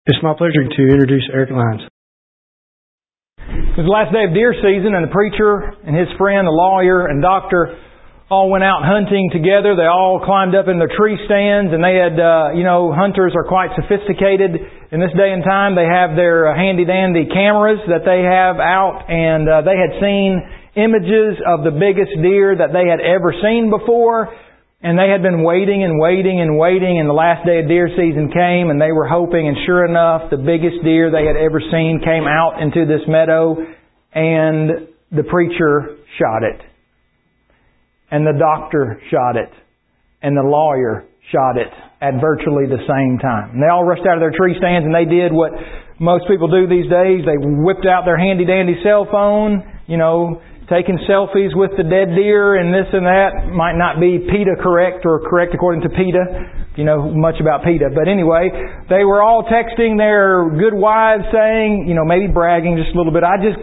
It's my pleasure to introduce Eric Lyons. It was the last day of deer season, and the preacher and his friend, the lawyer and doctor, all went out hunting together. They all climbed up in their tree stands, and they had, hunters are quite sophisticated in this day and time. They have their handy-dandy cameras that they have out, and they had seen images of the biggest deer that they had ever seen before. And they had been waiting and waiting and waiting, and the last day of deer season came, and they were hoping, and sure enough, the biggest deer they had ever seen came out into this meadow, and the preacher shot it. And the doctor shot it. And the lawyer shot it at virtually the same time. And they all rushed out of their tree stands, and they did what most people do these days. They whipped out their handy-dandy cell phone, taking selfies with the dead deer and this and that. Might not be PETA correct or correct according to PETA, if you know much about PETA. But anyway, they were all texting their good wives saying, maybe bragging just a little bit,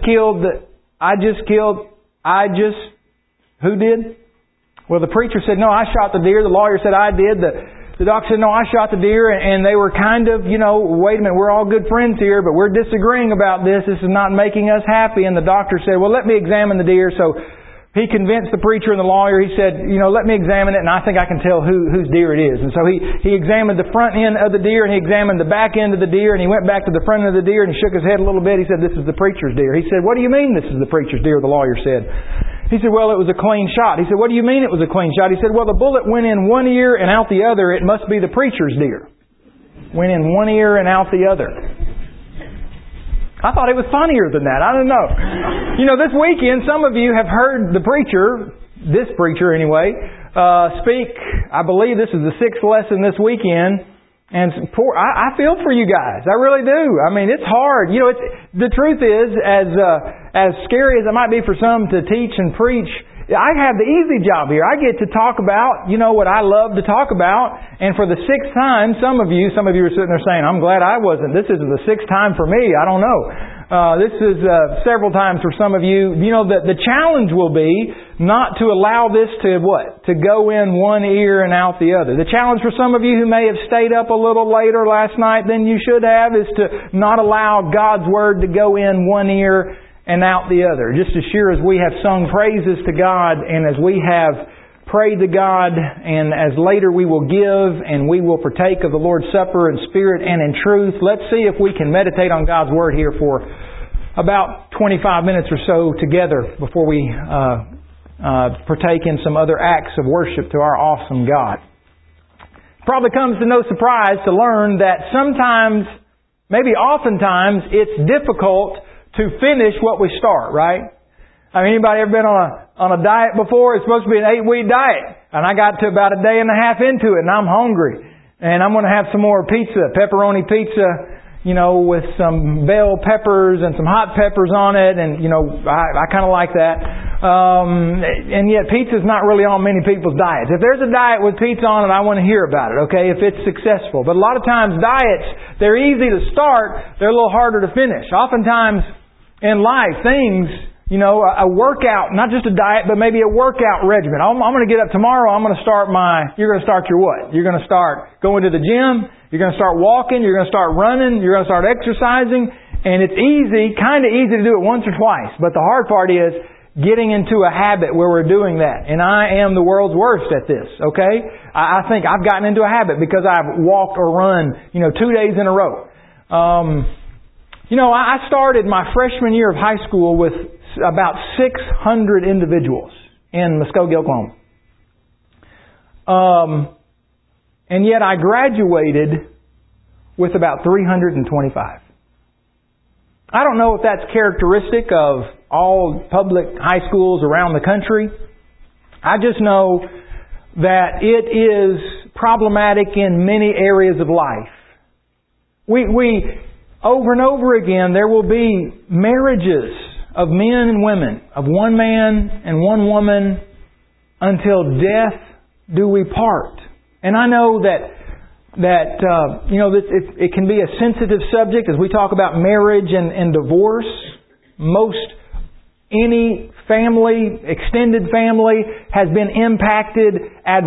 who did? Well, the preacher said, no, I shot the deer. The lawyer said, I did. The doctor said, no, I shot the deer. And they were kind of, wait a minute, we're all good friends here, but we're disagreeing about this. This is not making us happy. And the doctor said, well, let me examine the deer. So he convinced the preacher and the lawyer. He said, let me examine it, and I think I can tell whose deer it is. And so he examined the front end of the deer, and he examined the back end of the deer, and he went back to the front end of the deer, and he shook his head a little bit. He said, this is the preacher's deer. He said, what do you mean this is the preacher's deer? The lawyer said. He said, well, it was a clean shot. He said, what do you mean it was a clean shot? He said, well, the bullet went in one ear and out the other. It must be the preacher's deer. Went in one ear and out the other. I thought it was funnier than that. I don't know. This weekend, some of you have heard the preacher, this preacher anyway, speak. I believe this is the 6th lesson this weekend. And I feel for you guys. I really do. I mean, it's hard. The truth is, as scary as it might be for some to teach and preach, I have the easy job here. I get to talk about, what I love to talk about. And for the 6th time, some of you are sitting there saying, I'm glad I wasn't. This is the 6th time for me. I don't know. This is several times for some of you. The challenge will be not to allow this to what? To go in one ear and out the other. The challenge for some of you who may have stayed up a little later last night than you should have is to not allow God's Word to go in one ear and out the other. Just as sure as we have sung praises to God, and as we have prayed to God, and as later we will give and we will partake of the Lord's Supper in spirit and in truth, let's see if we can meditate on God's Word here for about 25 minutes or so together before we partake in some other acts of worship to our awesome God. Probably comes to no surprise to learn that sometimes, maybe oftentimes, it's difficult to finish what we start, right? Anybody ever been on a diet before? It's supposed to be an 8-week diet. And I got to about a day and a half into it, and I'm hungry. And I'm going to have some more pizza, pepperoni pizza, with some bell peppers and some hot peppers on it. And, I kind of like that. And yet pizza's not really on many people's diets. If there's a diet with pizza on it, I want to hear about it, okay, if it's successful. But a lot of times diets, they're easy to start, they're a little harder to finish. Oftentimes in life, things, a workout, not just a diet, but maybe a workout regimen. I'm going to get up tomorrow, you're going to start your what? You're going to start going to the gym, you're going to start walking, you're going to start running, you're going to start exercising, and it's kind of easy to do it once or twice. But the hard part is getting into a habit where we're doing that. And I am the world's worst at this, okay? I think I've gotten into a habit because I've walked or run, 2 days in a row. I started my freshman year of high school with about 600 individuals in Muskogee, Oklahoma. And yet I graduated with about 325. I don't know if that's characteristic of all public high schools around the country. I just know that it is problematic in many areas of life. We over and over again, there will be marriages of men and women, of one man and one woman, until death do we part. And I know that it can be a sensitive subject as we talk about marriage and divorce. Any family, extended family, has been impacted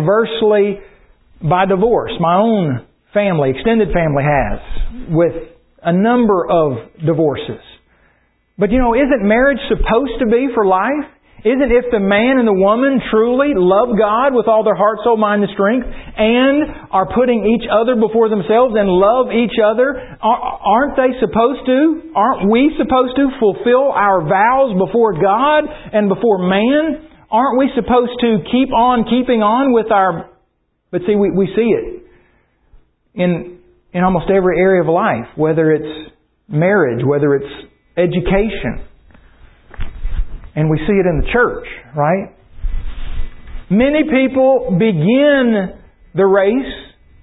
adversely by divorce. My own family, extended family has, with a number of divorces. But isn't marriage supposed to be for life? Isn't if the man and the woman truly love God with all their heart, soul, mind, and strength, and are putting each other before themselves and love each other, aren't we supposed to fulfill our vows before God and before man? Aren't we supposed to keep on keeping on with our... But see, we see it in almost every area of life, whether it's marriage, whether it's education. And we see it in the church, right? Many people begin the race,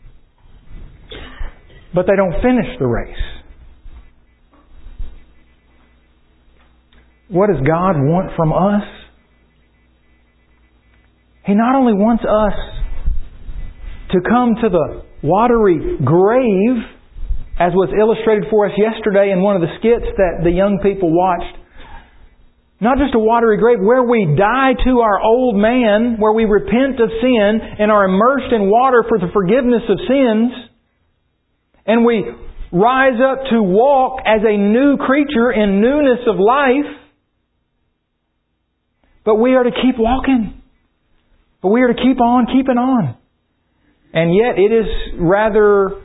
but they don't finish the race. What does God want from us? He not only wants us to come to the watery grave, as was illustrated for us yesterday in one of the skits that the young people watched. Not just a watery grave, where we die to our old man, where we repent of sin and are immersed in water for the forgiveness of sins, and we rise up to walk as a new creature in newness of life. But we are to keep walking. But we are to keep on keeping on. And yet it's rather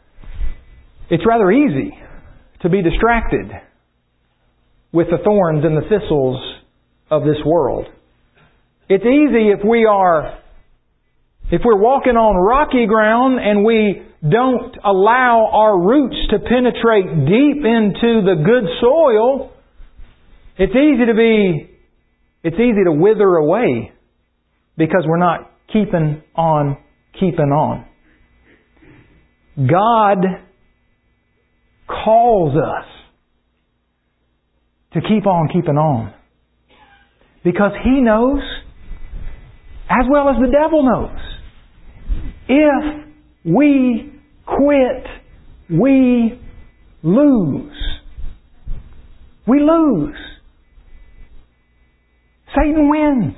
easy to be distracted with the thorns and the thistles of this world. It's easy if we're walking on rocky ground and we don't allow our roots to penetrate deep into the good soil. It's easy to wither away because we're not keeping on keeping on. God calls us to keep on keeping on. Because He knows, as well as the devil knows, if we quit, we lose. We lose. Satan wins.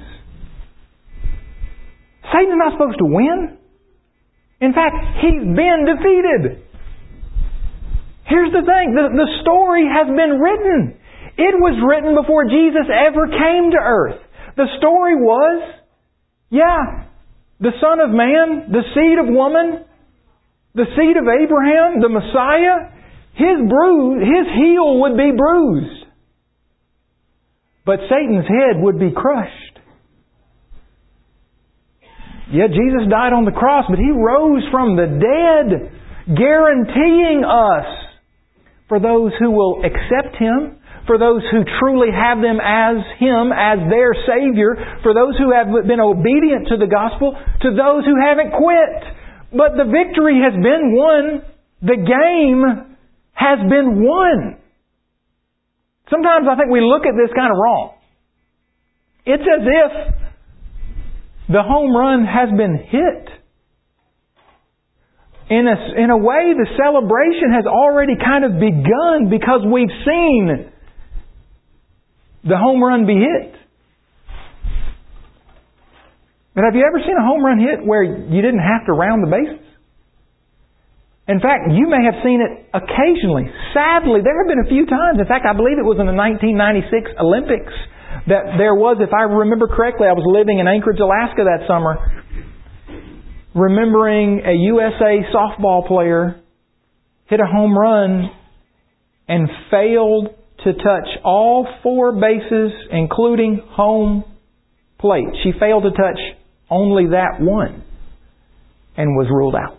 Satan's not supposed to win. In fact, he's been defeated. Here's the thing. The story has been written. It was written before Jesus ever came to earth. The story was, the Son of Man, the seed of woman, the seed of Abraham, the Messiah, his heel would be bruised. But Satan's head would be crushed. Yet Jesus died on the cross, but He rose from the dead, guaranteeing us, for those who will accept Him, for those who truly have Him as their Savior, for those who have been obedient to the gospel, to those who haven't quit. But the victory has been won. The game has been won. Sometimes I think we look at this kind of wrong. It's as if the home run has been hit. In a way, the celebration has already kind of begun because we've seen the home run be hit. But have you ever seen a home run hit where you didn't have to round the bases? In fact, you may have seen it occasionally. Sadly, there have been a few times. In fact, I believe it was in the 1996 Olympics that there was, if I remember correctly, I was living in Anchorage, Alaska that summer, remembering a USA softball player hit a home run and failed to touch all 4 bases, including home plate. She failed to touch only that one and was ruled out.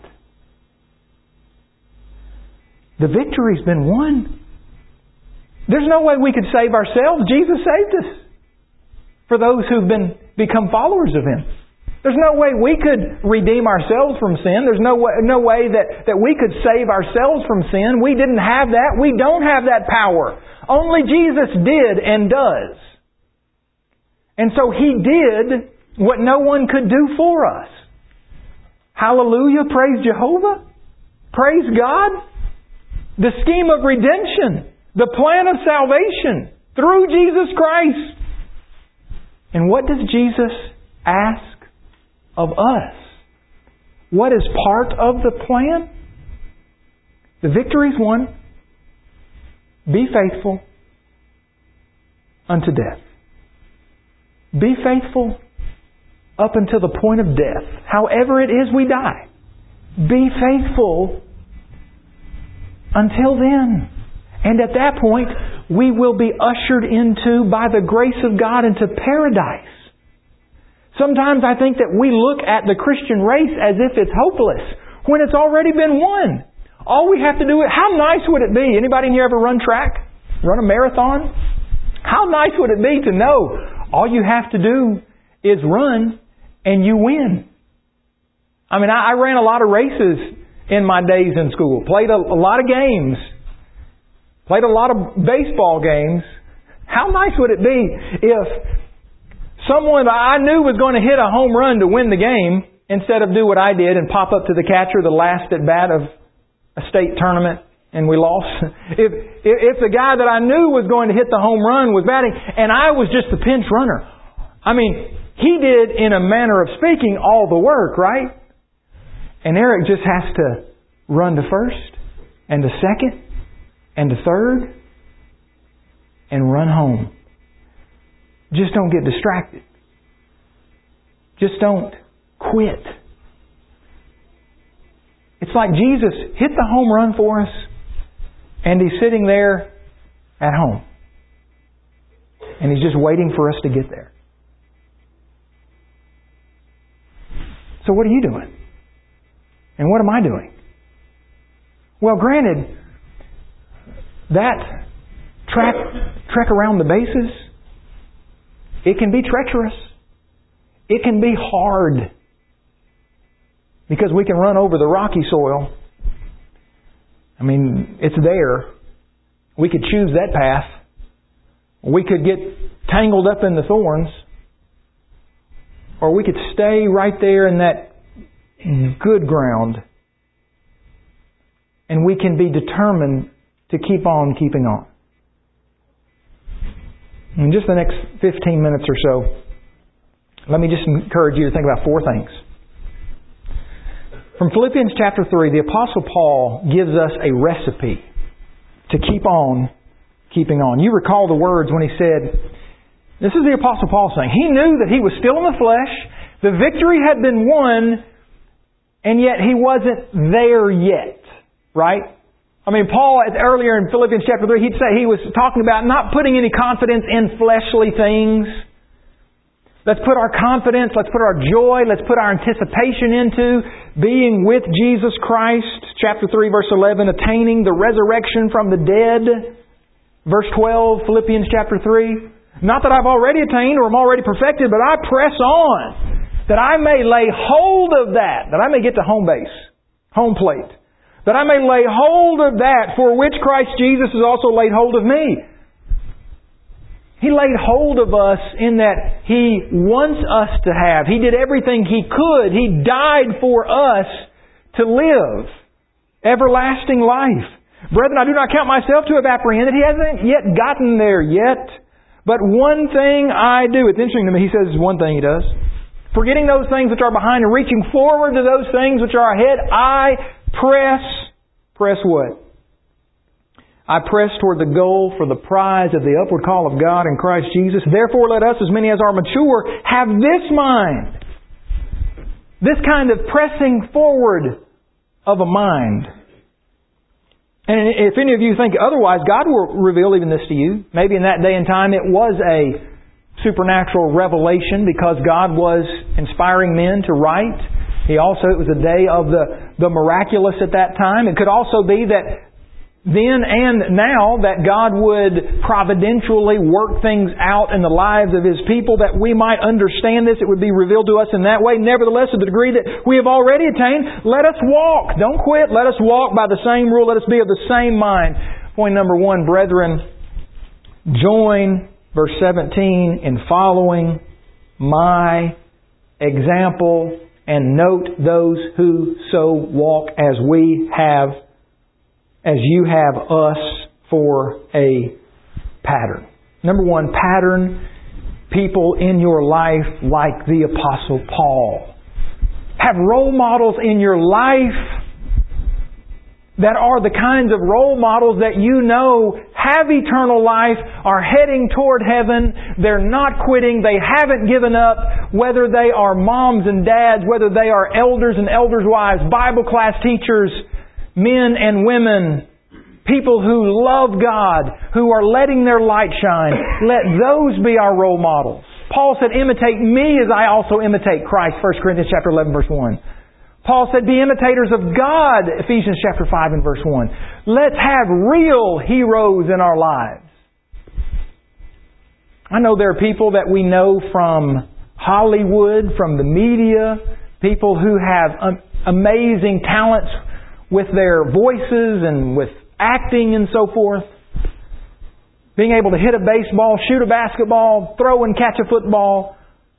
The victory's been won. There's no way we could save ourselves. Jesus saved us. For those who've become followers of Him. There's no way we could redeem ourselves from sin. There's no way that we could save ourselves from sin. We didn't have that. We don't have that power. Only Jesus did and does. And so He did what no one could do for us. Hallelujah. Praise Jehovah. Praise God. The scheme of redemption. The plan of salvation through Jesus Christ. And what does Jesus ask of us? What is part of the plan? The victory's won. Be faithful unto death. Be faithful up until the point of death. However it is we die. Be faithful until then. And at that point, we will be ushered into, by the grace of God, into paradise. Sometimes I think that we look at the Christian race as if it's hopeless, when it's already been won. All we have to do is, how nice would it be? Anybody in here ever run track? Run a marathon? How nice would it be to know all you have to do is run and you win? I mean, I ran a lot of races in my days in school. Played a lot of games. Played a lot of baseball games. How nice would it be if someone I knew was going to hit a home run to win the game instead of do what I did and pop up to the catcher the last at bat of a state tournament and we lost? If the guy that I knew was going to hit the home run was batting and I was just the pinch runner. I mean, he did, in a manner of speaking, all the work, right? And Eric just has to run to first and to second and to third and run home. Just don't get distracted. Just don't quit. It's like Jesus hit the home run for us and He's sitting there at home. And He's just waiting for us to get there. So what are you doing? And what am I doing? Well, granted, that trek around the bases, it can be treacherous. It can be hard. Because we can run over the rocky soil. I mean, it's there. We could choose that path. We could get tangled up in the thorns. Or we could stay right there in that good ground. And we can be determined to keep on keeping on. In just the next 15 minutes or so, let me just encourage you to think about 4 things. From Philippians chapter 3, the Apostle Paul gives us a recipe to keep on keeping on. You recall the words when he said, this is the Apostle Paul saying, he knew that he was still in the flesh, the victory had been won, and yet he wasn't there yet. Right? I mean, Paul, earlier in Philippians chapter 3, he'd say he was talking about not putting any confidence in fleshly things. Let's put our confidence, let's put our joy, let's put our anticipation into being with Jesus Christ. Chapter 3, verse 11, attaining the resurrection from the dead. Verse 12, Philippians chapter 3. Not that I've already attained or I'm already perfected, but I press on, that I may lay hold of that I may get to home base, home plate. That I may lay hold of that for which Christ Jesus has also laid hold of me. He laid hold of us in that He wants us to have. He did everything He could. He died for us to live everlasting life. Brethren, I do not count myself to have apprehended. He hasn't yet gotten there yet. But one thing I do. It's interesting to me. He says one thing He does. Forgetting those things which are behind and reaching forward to those things which are ahead, I press. Press what? I press toward the goal for the prize of the upward call of God in Christ Jesus. Therefore, let us, as many as are mature, have this mind. This kind of pressing forward of a mind. And if any of you think otherwise, God will reveal even this to you. Maybe in that day and time it was a supernatural revelation because God was inspiring men to write. It was a day of the miraculous at that time. It could also be that then and now that God would providentially work things out in the lives of His people that we might understand this. It would be revealed to us in that way. Nevertheless, to the degree that we have already attained, let us walk. Don't quit. Let us walk by the same rule. Let us be of the same mind. Point number 1, brethren, join, verse 17, in following my example and note those who so walk as you have us for a pattern. Number 1, pattern people in your life like the Apostle Paul. Have role models in your life that are the kinds of role models that you know have eternal life, are heading toward heaven. They're not quitting. They haven't given up. Whether they are moms and dads, whether they are elders and elders' wives, Bible class teachers, men and women, people who love God, who are letting their light shine, let those be our role models. Paul said, imitate me as I also imitate Christ, 1 Corinthians chapter 11, verse 1. Paul said, be imitators of God, Ephesians chapter 5 and verse 1. Let's have real heroes in our lives. I know there are people that we know from Hollywood, from the media, people who have amazing talents with their voices and with acting and so forth. Being able to hit a baseball, shoot a basketball, throw and catch a football.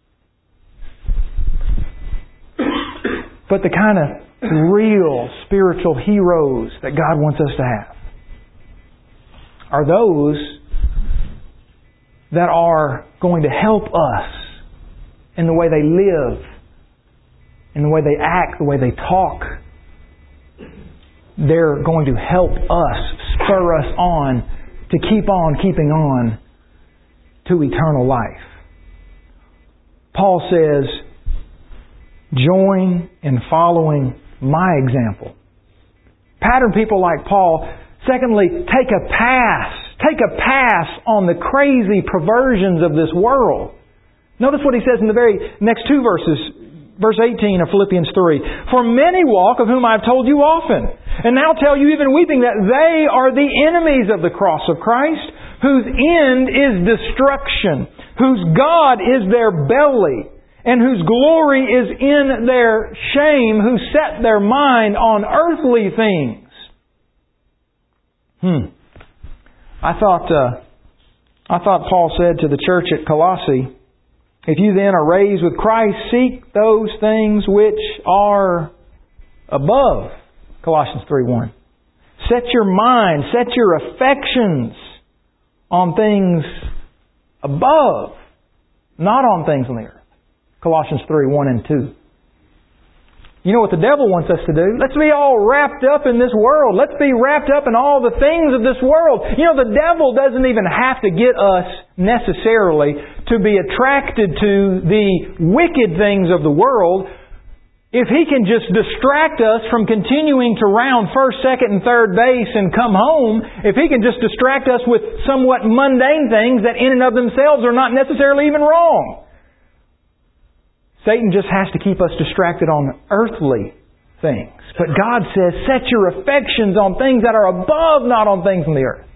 But the kind of real spiritual heroes that God wants us to have are those that are going to help us in the way they live, in the way they act, the way they talk. They're going to help us, spur us on to keep on keeping on to eternal life. Paul says, join in following my example. Pattern people like Paul. Secondly, take a pass. Take a pass on the crazy perversions of this world. Notice what he says in the very next two verses. Verse 18 of Philippians 3. For many walk, of whom I have told you often, and now tell you even weeping, that they are the enemies of the cross of Christ, whose end is destruction, whose God is their belly, and whose glory is in their shame, who set their mind on earthly things. I thought Paul said to the church at Colossae, if you then are raised with Christ, seek those things which are above. Colossians 3:1. Set your mind, set your affections on things above, not on things on the earth. Colossians 3:1 and 2. You know what the devil wants us to do? Let's be all wrapped up in this world. Let's be wrapped up in all the things of this world. You know, the devil doesn't even have to get us necessarily to be attracted to the wicked things of the world. If he can just distract us from continuing to round first, second, and third base and come home, if he can just distract us with somewhat mundane things that in and of themselves are not necessarily even wrong. Satan just has to keep us distracted on earthly things. But God says, set your affections on things that are above, not on things on the earth.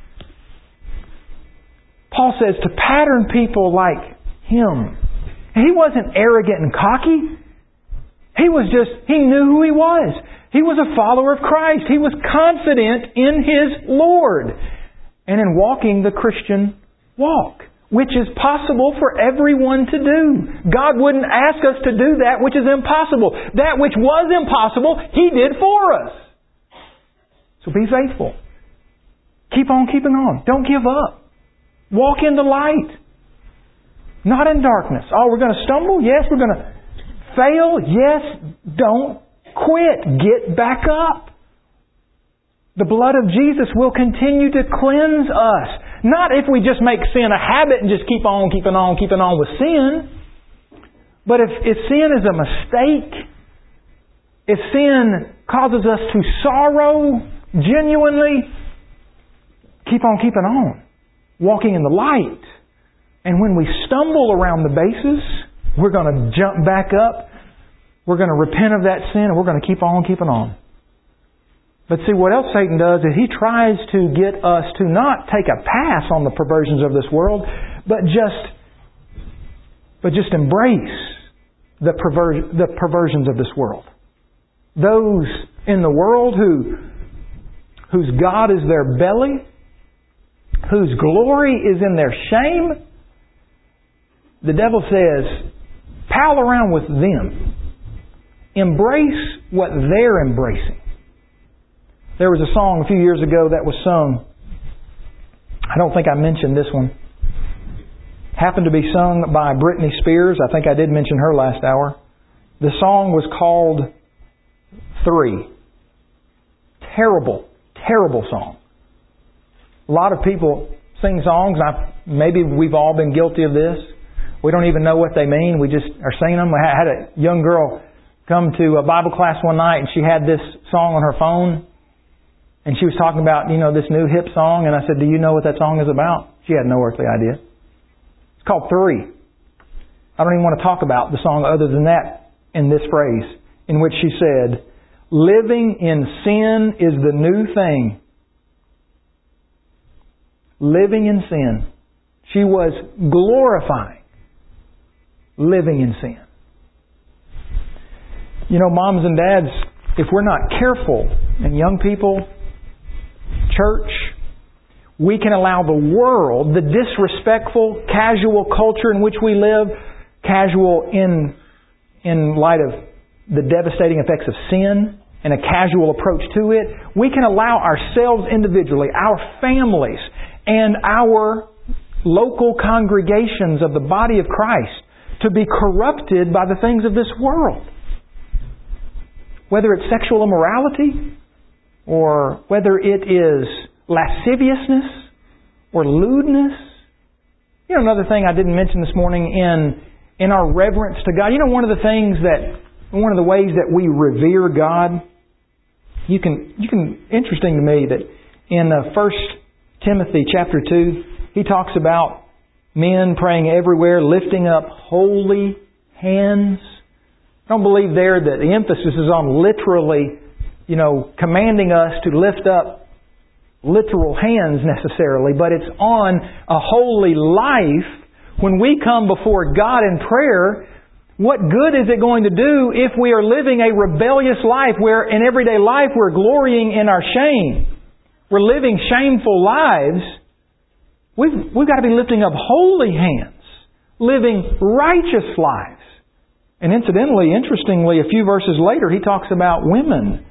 Paul says to pattern people like him. He wasn't arrogant and cocky. He knew who he was. He was a follower of Christ. He was confident in his Lord and in walking the Christian walk, which is possible for everyone to do. God wouldn't ask us to do that which is impossible. That which was impossible, He did for us. So be faithful. Keep on keeping on. Don't give up. Walk in the light. Not in darkness. Oh, we're going to stumble? Yes. We're going to fail? Yes. Don't quit. Get back up. The blood of Jesus will continue to cleanse us. Not if we just make sin a habit and just keep on with sin. But if sin is a mistake, if sin causes us to sorrow genuinely, keep on keeping on. Walking in the light. And when we stumble around the bases, we're going to jump back up. We're going to repent of that sin and we're going to keep on keeping on. But see, what else Satan does is he tries to get us to not take a pass on the perversions of this world, but just embrace the perversions of this world. Those in the world whose God is their belly, whose glory is in their shame, the devil says, pal around with them. Embrace what they're embracing. There was a song a few years ago that was sung. I don't think I mentioned this one. Happened to be sung by Britney Spears. I think I did mention her last hour. The song was called 3. Terrible, terrible song. A lot of people sing songs, maybe we've all been guilty of this. We don't even know what they mean. We just are singing them. I had a young girl come to a Bible class one night and she had this song on her phone. And she was talking about, this new hip song. And I said, do you know what that song is about? She had no earthly idea. It's called 3. I don't even want to talk about the song other than that in this phrase, in which she said, living in sin is the new thing. Living in sin. She was glorifying living in sin. Moms and dads, if we're not careful, and young people, church, we can allow the world, the disrespectful, casual culture in which we live, casual in light of the devastating effects of sin and a casual approach to it, we can allow ourselves individually, our families, and our local congregations of the body of Christ to be corrupted by the things of this world. Whether it's sexual immorality, or whether it is lasciviousness, or lewdness. Another thing I didn't mention this morning in our reverence to God. One of the ways that we revere God, interesting to me that in 1 Timothy chapter 2, he talks about men praying everywhere, lifting up holy hands. I don't believe there that the emphasis is on literally, commanding us to lift up literal hands necessarily, but it's on a holy life. When we come before God in prayer, what good is it going to do if we are living a rebellious life where in everyday life we're glorying in our shame? We're living shameful lives. We've got to be lifting up holy hands, living righteous lives. And incidentally, interestingly, a few verses later, he talks about women.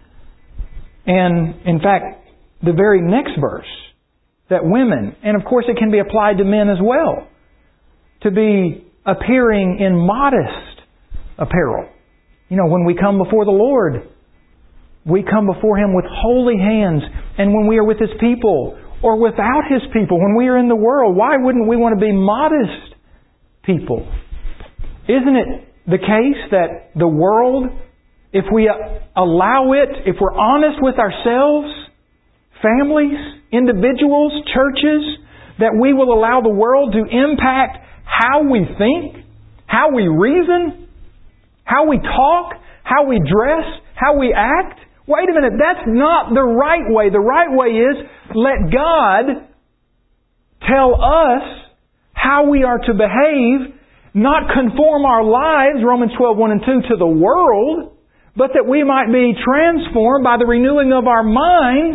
And in fact, the very next verse, that women, and of course it can be applied to men as well, to be appearing in modest apparel. When we come before the Lord, we come before Him with holy hands. And when we are with His people, or without His people, when we are in the world, why wouldn't we want to be modest people? Isn't it the case that the world, if we allow it, if we're honest with ourselves, families, individuals, churches, that we will allow the world to impact how we think, how we reason, how we talk, how we dress, how we act? Wait a minute, that's not the right way. The right way is let God tell us how we are to behave, not conform our lives, Romans 12:1 and 2, to the world, but that we might be transformed by the renewing of our minds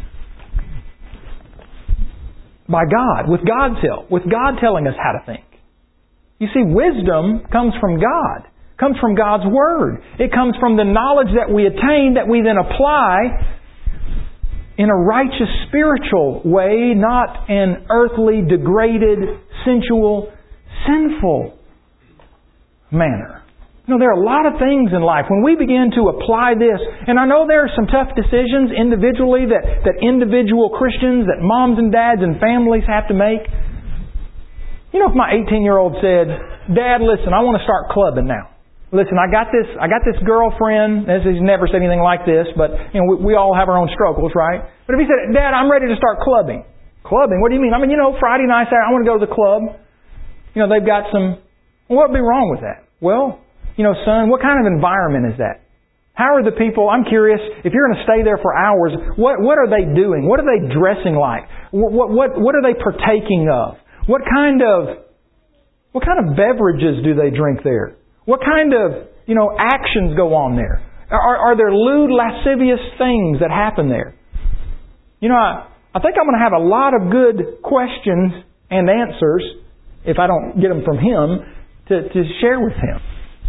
by God, with God's help, with God telling us how to think. You see, wisdom comes from God, comes from God's Word. It comes from the knowledge that we attain, that we then apply in a righteous spiritual way, not an earthly, degraded, sensual, sinful manner. There are a lot of things in life. When we begin to apply this, and I know there are some tough decisions individually that individual Christians, that moms and dads and families have to make. If my 18-year-old said, Dad, listen, I want to start clubbing now. Listen, I got this girlfriend. He's never said anything like this, but we all have our own struggles, right? But if he said, Dad, I'm ready to start clubbing. Clubbing? What do you mean? Friday night, Saturday, I want to go to the club. They've got some... What would be wrong with that? Well, son, what kind of environment is that? How are the people... I'm curious, if you're going to stay there for hours, what are they doing? What are they dressing like? What are they partaking of? What kind of beverages do they drink there? What kind of, actions go on there? Are there lewd, lascivious things that happen there? I think I'm going to have a lot of good questions and answers, if I don't get them from him, to share with him.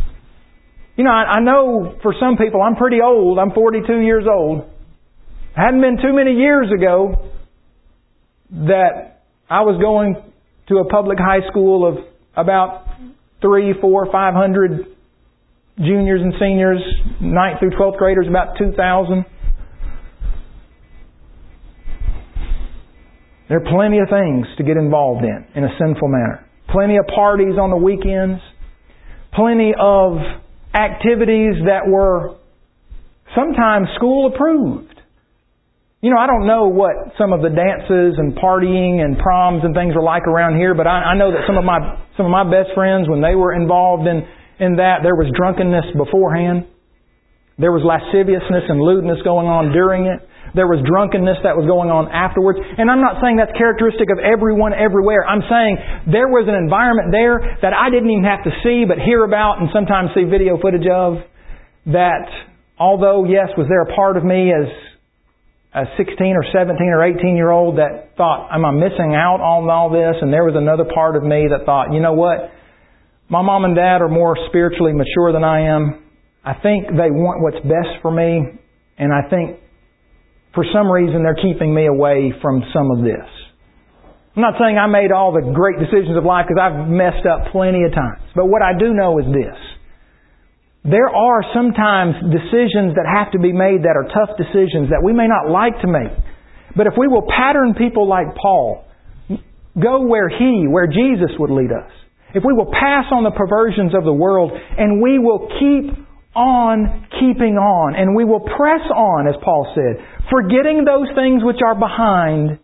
I know for some people, I'm pretty old. I'm 42 years old. It hadn't been too many years ago that I was going to a public high school of about 300, 400, 500 juniors and seniors, 9th through 12th graders, about 2,000. There are plenty of things to get involved in a sinful manner. Plenty of parties on the weekends. Plenty of activities that were sometimes school approved. You know, I don't know what some of the dances and partying and proms and things are like around here, but I know that some of my best friends, when they were involved in that, there was drunkenness beforehand. There was lasciviousness and lewdness going on during it. There was drunkenness that was going on afterwards. And I'm not saying that's characteristic of everyone everywhere. I'm saying there was an environment there that I didn't even have to see but hear about and sometimes see video footage of, that although, yes, was there a part of me as a 16 or 17 or 18-year-old that thought, am I missing out on all this? And there was another part of me that thought, you know what? My mom and dad are more spiritually mature than I am. I think they want what's best for me, and I think for some reason they're keeping me away from some of this. I'm not saying I made all the great decisions of life, because I've messed up plenty of times. But what I do know is this. There are sometimes decisions that have to be made that are tough decisions that we may not like to make. But if we will pattern people like Paul, go where Jesus would lead us. If we will pass on the perversions of the world, and we will keep on keeping on, and we will press on, as Paul said, forgetting those things which are behind.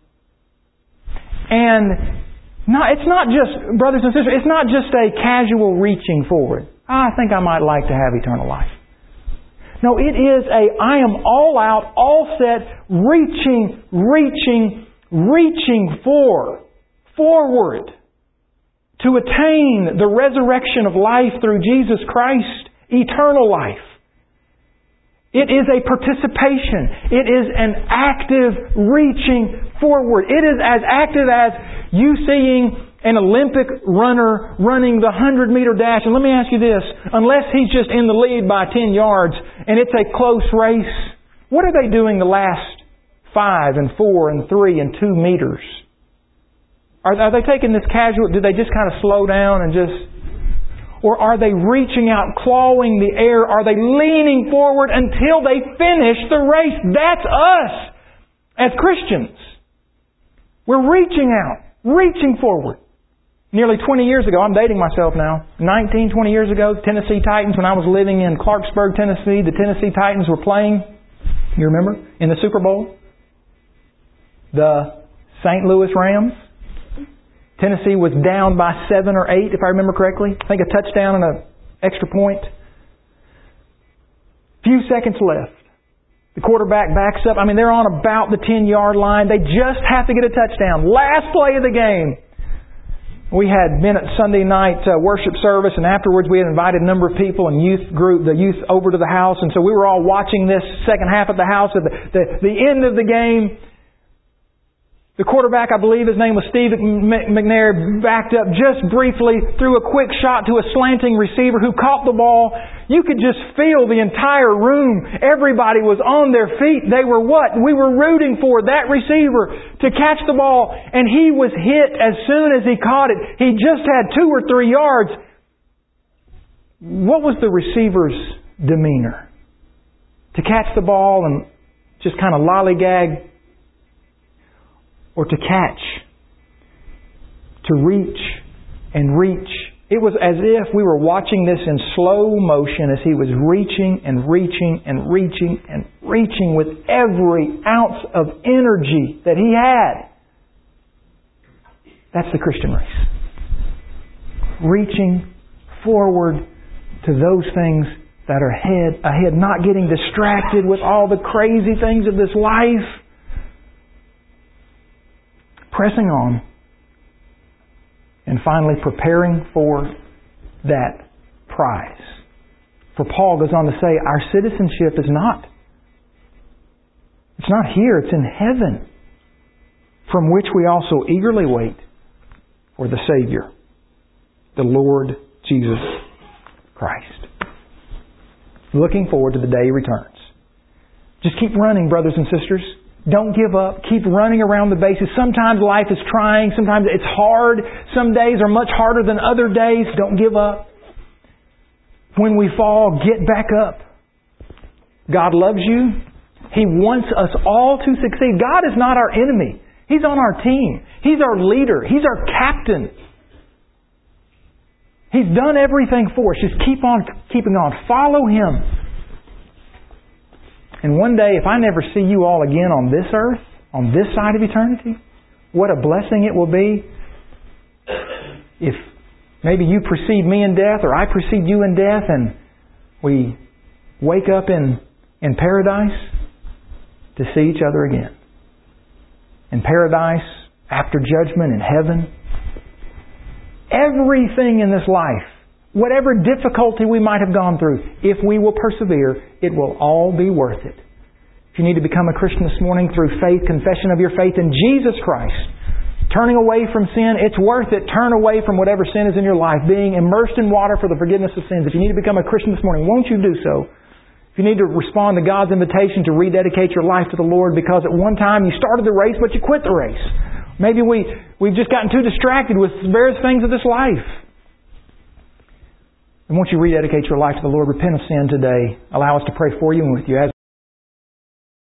And it's not just, brothers and sisters, it's not just a casual reaching forward. I think I might like to have eternal life. No, it is I am all out, all set, reaching forward to attain the resurrection of life through Jesus Christ, eternal life. It is a participation. It is an active reaching forward. It is as active as you seeing an Olympic runner running the 100-meter dash. And let me ask you this. Unless he's just in the lead by 10 yards and it's a close race, what are they doing the last 5 and 4 and 3 and 2 meters? Are they taking this casual? Do they just kind of slow down and just... Or are they reaching out, clawing the air? Are they leaning forward until they finish the race? That's us as Christians. We're reaching out, reaching forward. Nearly 20 years ago, I'm dating myself now, 19, 20 years ago, Tennessee Titans, when I was living in Clarksburg, Tennessee, the Tennessee Titans were playing, you remember, in the Super Bowl. The St. Louis Rams. Tennessee was down by 7 or 8, if I remember correctly. I think a touchdown and an extra point. Few seconds left. The quarterback backs up. They're on about the 10-yard line. They just have to get a touchdown. Last play of the game. We had been at Sunday night worship service, and afterwards we had invited a number of people and the youth over to the house. And so we were all watching this second half of the house at the end of the game. The quarterback, I believe his name was Steve McNair, backed up just briefly, threw a quick shot to a slanting receiver who caught the ball. You could just feel the entire room. Everybody was on their feet. They were what? We were rooting for that receiver to catch the ball, and he was hit as soon as he caught it. He just had 2 or 3 yards. What was the receiver's demeanor? To catch the ball and just kind of lollygag? Or to catch, to reach and reach. It was as if we were watching this in slow motion as he was reaching and reaching and reaching and reaching with every ounce of energy that he had. That's the Christian race. Reaching forward to those things that are ahead, not getting distracted with all the crazy things of this life. Pressing on, and finally preparing for that prize. For Paul goes on to say, our citizenship is not here, it's in heaven, from which we also eagerly wait for the Savior, the Lord Jesus Christ. Looking forward to the day He returns. Just keep running, brothers and sisters. Don't give up. Keep running around the bases. Sometimes life is trying. Sometimes it's hard. Some days are much harder than other days. Don't give up. When we fall, get back up. God loves you. He wants us all to succeed. God is not our enemy. He's on our team. He's our leader. He's our captain. He's done everything for us. Just keep on keeping on. Follow Him. And one day, if I never see you all again on this earth, on this side of eternity, what a blessing it will be if maybe you precede me in death or I precede you in death and we wake up in paradise to see each other again. In paradise, after judgment, in heaven. Everything in this life, whatever difficulty we might have gone through, if we will persevere, it will all be worth it. If you need to become a Christian this morning through faith, confession of your faith in Jesus Christ, turning away from sin, it's worth it. Turn away from whatever sin is in your life, being immersed in water for the forgiveness of sins. If you need to become a Christian this morning, won't you do so? If you need to respond to God's invitation to rededicate your life to the Lord because at one time you started the race but you quit the race. Maybe we've just gotten too distracted with various things of this life. And once you rededicate your life to the Lord, repent of sin today. Allow us to pray for you and with you as